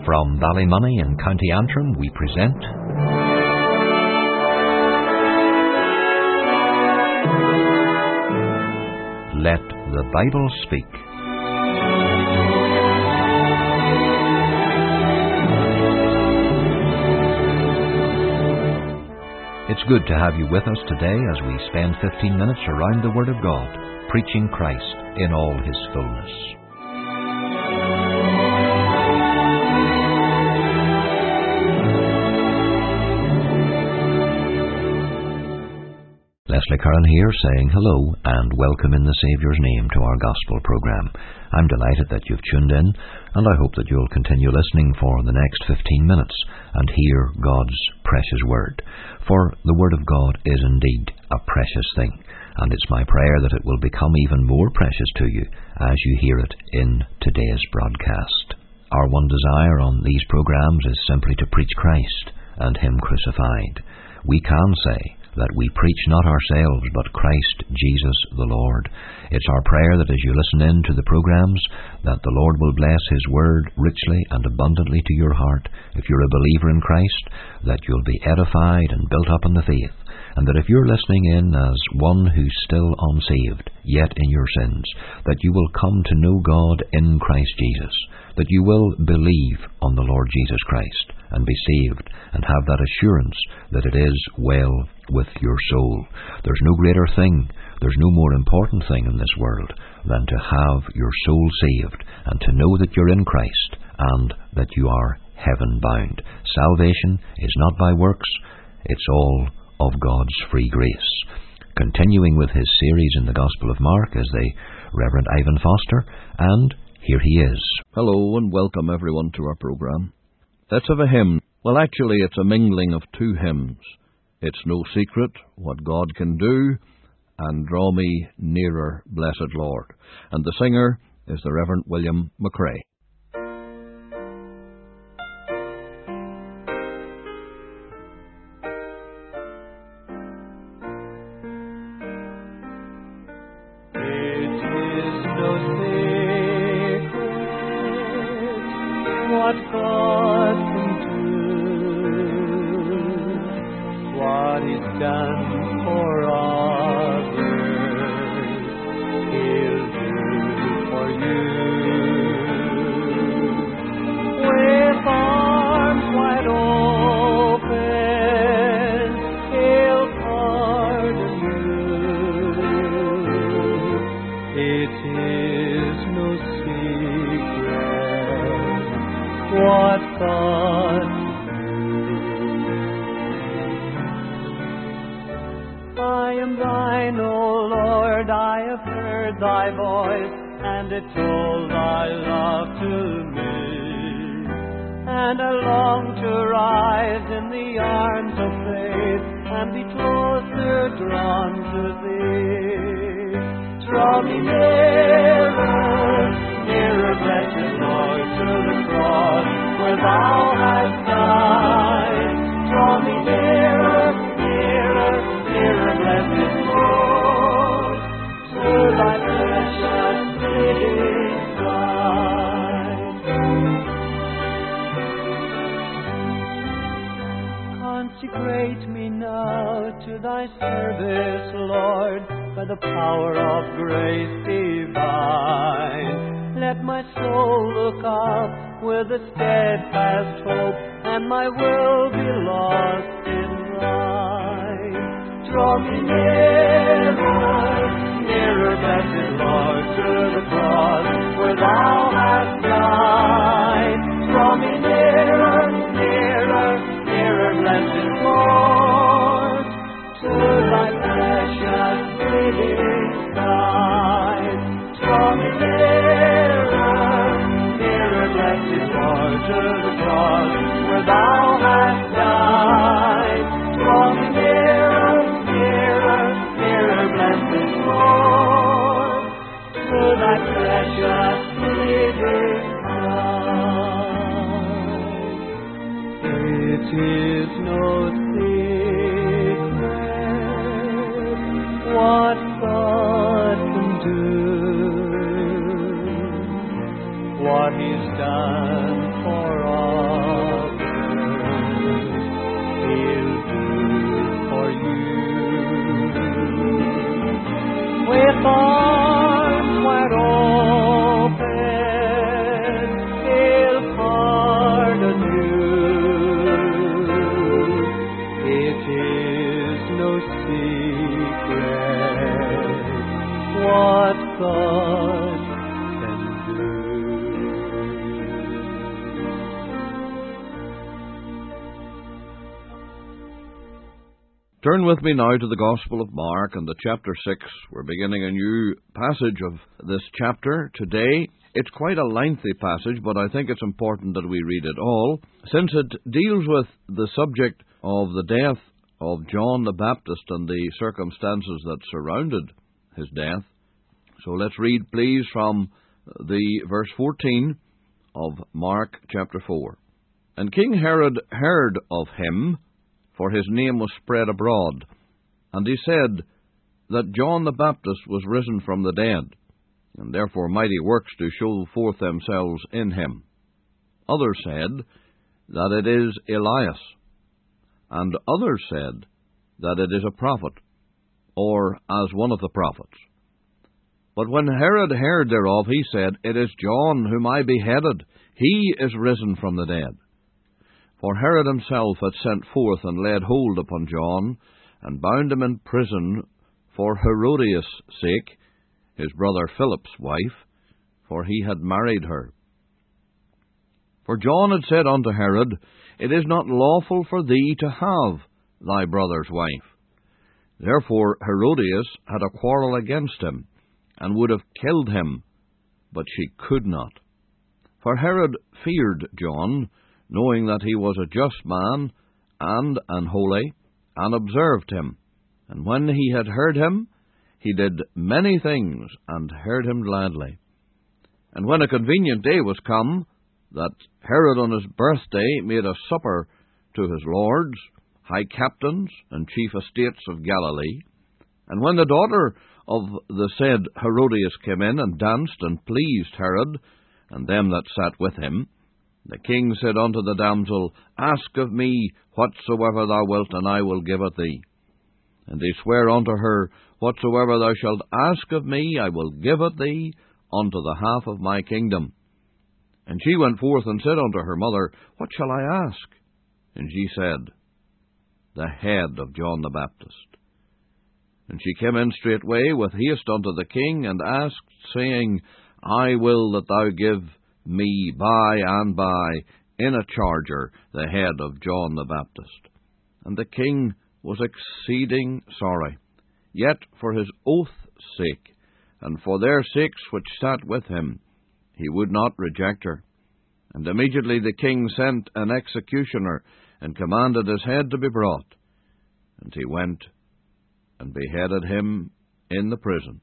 From Ballymoney in County Antrim, we present Let the Bible Speak. It's good to have you with us today as we spend 15 minutes around the Word of God, preaching Christ in all His fullness. Leslie Curran here, saying hello and welcome in the Saviour's name to our Gospel programme. I'm delighted that you've tuned in, and I hope that you'll continue listening for the next 15 minutes and hear God's precious Word. For the Word of God is indeed a precious thing, and it's my prayer that it will become even more precious to you as you hear it in today's broadcast. Our one desire on these programmes is simply to preach Christ and Him crucified. We can say that we preach not ourselves, but Christ Jesus the Lord. It's our prayer that as you listen in to the programmes, that the Lord will bless His Word richly and abundantly to your heart. If you're a believer in Christ, that you'll be edified and built up in the faith, and that if you're listening in as one who's still unsaved, yet in your sins, that you will come to know God in Christ Jesus, that you will believe on the Lord Jesus Christ and be saved and have that assurance that it is well with your soul. There's no greater thing, there's no more important thing in this world than to have your soul saved and to know that you're in Christ and that you are heaven bound. Salvation is not by works, it's all of God's free grace. Continuing with his series in the Gospel of Mark is the Reverend Ivan Foster, and here he is. Hello and welcome everyone to our programme. Let's have a hymn. Well, actually it's a mingling of two hymns. It's No Secret What God Can Do and Draw Me Nearer, Blessed Lord. And the singer is the Reverend William McRae. What God can do, what is done for others, He'll do for you. With arms wide open, He'll pardon you. It is no secret what God can do. I am thine, O Lord, I have heard thy voice, and it told thy love to me. And I long to rise in the arms of faith, and be closer drawn to thee. Draw me nearer, nearer, blessed Lord, to the cross where thou hast died. Draw me nearer, nearer, nearer, blessed Lord, to thy precious living side. Consecrate me now to thy service, Lord, by the power of grace divine. Let my soul look up with a steadfast hope, and my will be lost in thine. Draw me nearer, nearer, blessed Lord, to the cross where thou hast died. Draw me nearer, nearer, nearer, blessed Lord, to thy precious living side. Draw me nearer, nearer, blessed Lord, to the cross where thou hast died. Draw me nearer, nearer, nearer, blessed Lord, to thy precious living side. It is no secret what God can do, what He's done for us. with arms wide open, He'll pardon you. It is no secret what God can do. Turn with me now to the Gospel of Mark and the chapter 6. We're beginning a new passage of this chapter today. It's quite a lengthy passage, but I think it's important that we read it all, since it deals with the subject of the death of John the Baptist and the circumstances that surrounded his death. So let's read, please, from the verse 14 of Mark chapter 4. And King Herod heard of him, for his name was spread abroad, and he said that John the Baptist was risen from the dead, and therefore mighty works do show forth themselves in him. Others said that it is Elias, and others said that it is a prophet, or as one of the prophets. But when Herod heard thereof, he said, It is John whom I beheaded. He is risen from the dead. For Herod himself had sent forth and laid hold upon John, and bound him in prison for Herodias' sake, his brother Philip's wife, for he had married her. For John had said unto Herod, It is not lawful for thee to have thy brother's wife. Therefore Herodias had a quarrel against him, and would have killed him, but she could not. For Herod feared John, knowing that he was a just man, and an holy, and observed him. And when he had heard him, he did many things, and heard him gladly. And when a convenient day was come, that Herod on his birthday made a supper to his lords, high captains, and chief estates of Galilee. And when the daughter of the said Herodias came in, and danced, and pleased Herod, and them that sat with him, the king said unto the damsel, Ask of me whatsoever thou wilt, and I will give it thee. And they sware unto her, Whatsoever thou shalt ask of me, I will give it thee unto the half of my kingdom. And she went forth and said unto her mother, What shall I ask? And she said, The head of John the Baptist. And she came in straightway with haste unto the king, and asked, saying, I will that thou give me by and by in a charger the head of John the Baptist. And the king was exceeding sorry, yet for his oath's sake, and for their sakes which sat with him, he would not reject her. And immediately the king sent an executioner, and commanded his head to be brought. And he went and beheaded him in the prison,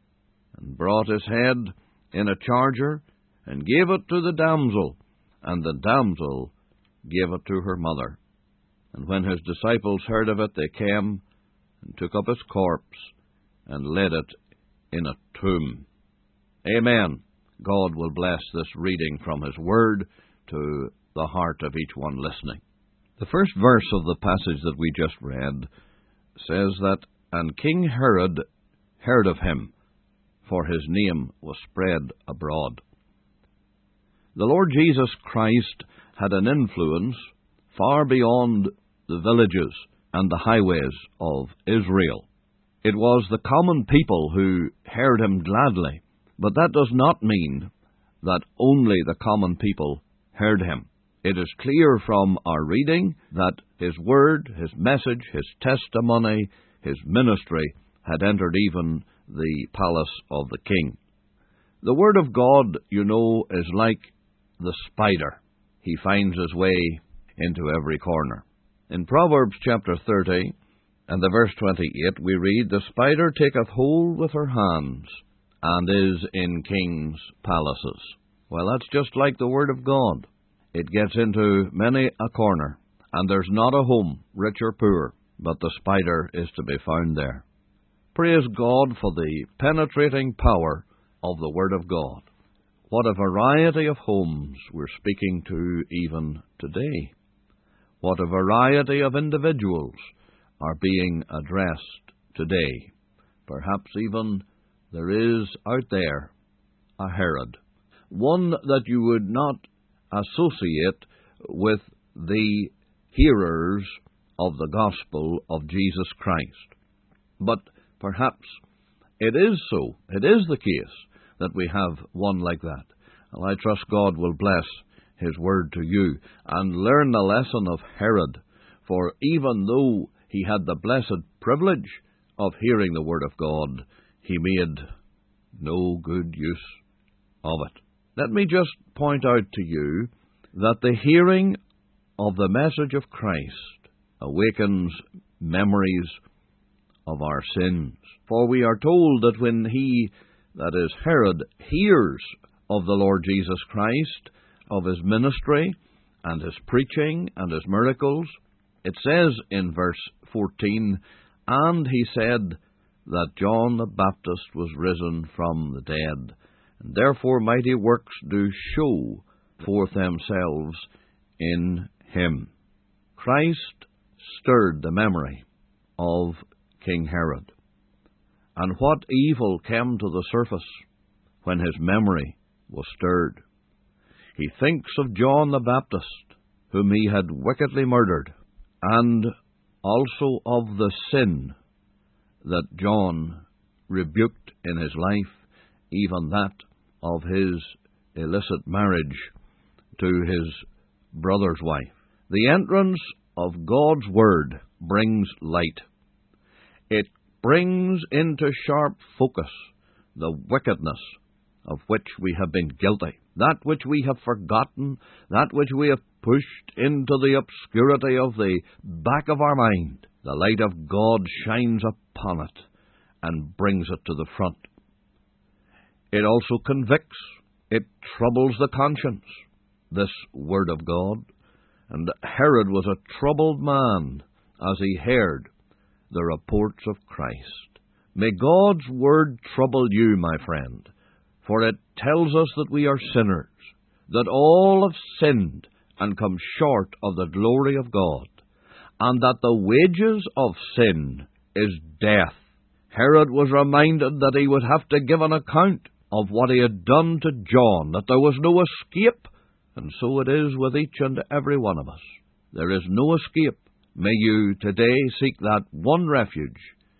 and brought his head in a charger, and gave it to the damsel, and the damsel gave it to her mother. And when his disciples heard of it, they came, and took up his corpse, and laid it in a tomb. Amen. God will bless this reading from his word to the heart of each one listening. The first verse of the passage that we just read says that, And King Herod heard of him, for his name was spread abroad. The Lord Jesus Christ had an influence far beyond the villages and the highways of Israel. It was the common people who heard him gladly, but that does not mean that only the common people heard him. It is clear from our reading that his word, his message, his testimony, his ministry had entered even the palace of the king. The word of God, you know, is like the spider. He finds his way into every corner. In Proverbs chapter 30 and the verse 28 we read, The spider taketh hold with her hands, and is in kings' palaces. Well, that's just like the word of God. It gets into many a corner, and there's not a home, rich or poor, but the spider is to be found there. Praise God for the penetrating power of the Word of God. What a variety of homes we're speaking to even today. What a variety of individuals are being addressed today. Perhaps even there is out there a Herod, one that you would not associate with the hearers of the gospel of Jesus Christ. But perhaps it is so. It is the case that we have one like that. And I trust God will bless His word to you and learn the lesson of Herod, for even though he had the blessed privilege of hearing the word of God, he made no good use of it. Let me just point out to you that the hearing of the message of Christ awakens memories of our sins. For we are told that when he, that is Herod, hears of the Lord Jesus Christ, of his ministry and his preaching and his miracles, it says in verse 14, "And he said that John the Baptist was risen from the dead, and therefore mighty works do show forth themselves in him." Christ stirred the memory of King Herod. And what evil came to the surface when his memory was stirred? He thinks of John the Baptist, whom he had wickedly murdered, and also of the sin that John rebuked in his life, even that of his illicit marriage to his brother's wife. The entrance of God's Word brings light. It brings into sharp focus the wickedness of which we have been guilty, that which we have forgotten, that which we have pushed into the obscurity of the back of our mind. The light of God shines upon it and brings it to the front. It also convicts. It troubles the conscience, this Word of God. And Herod was a troubled man as he heard the reports of Christ. May God's Word trouble you, my friend, for it tells us that we are sinners, that all have sinned and come short of the glory of God, and that the wages of sin is death. Herod was reminded that he would have to give an account of what he had done to John, that there was no escape, and so it is with each and every one of us. There is no escape. May you today seek that one refuge,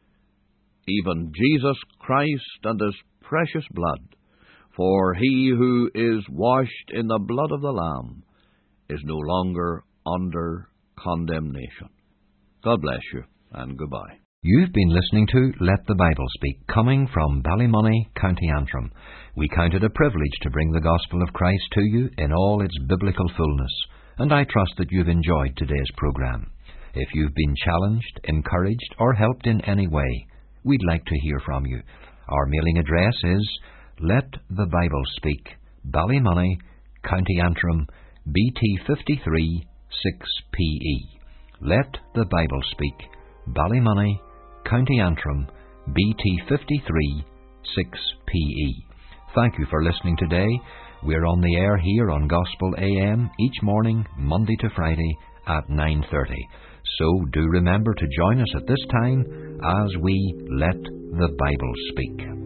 even Jesus Christ and His precious blood, for he who is washed in the blood of the Lamb is no longer under condemnation. God bless you, and goodbye. You've been listening to Let the Bible Speak, coming from Ballymoney, County Antrim. We count it a privilege to bring the gospel of Christ to you in all its biblical fullness, and I trust that you've enjoyed today's program. If you've been challenged, encouraged, or helped in any way, we'd like to hear from you. Our mailing address is Let the Bible Speak, Ballymoney, County Antrim, BT 53 6PE. Let the Bible Speak, Ballymoney, County Antrim, BT 53 6PE. Thank you for listening today. We're on the air here on Gospel AM each morning, Monday to Friday at 9:30. So do remember to join us at this time as we let the Bible speak.